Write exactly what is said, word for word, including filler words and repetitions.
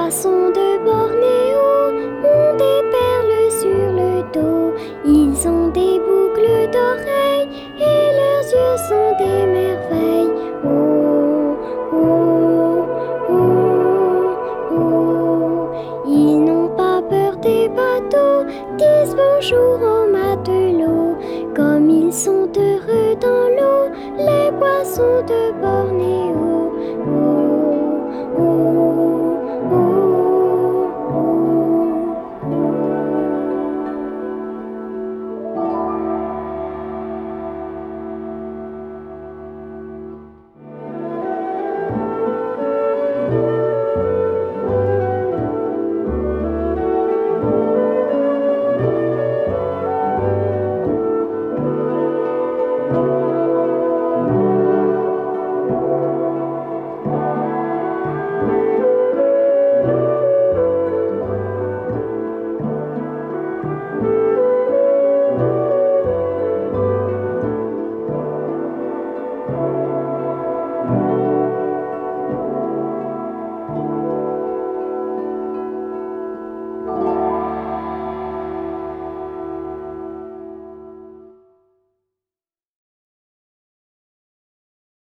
poissons de Bornéo ont des perles sur le dos. Ils ont des boucles d'oreilles et leurs yeux sont des merveilles. Oh, oh, oh, oh. Ils n'ont pas peur des bateaux, disent bonjour aux matelots. Comme ils sont heureux dans l'eau, les poissons de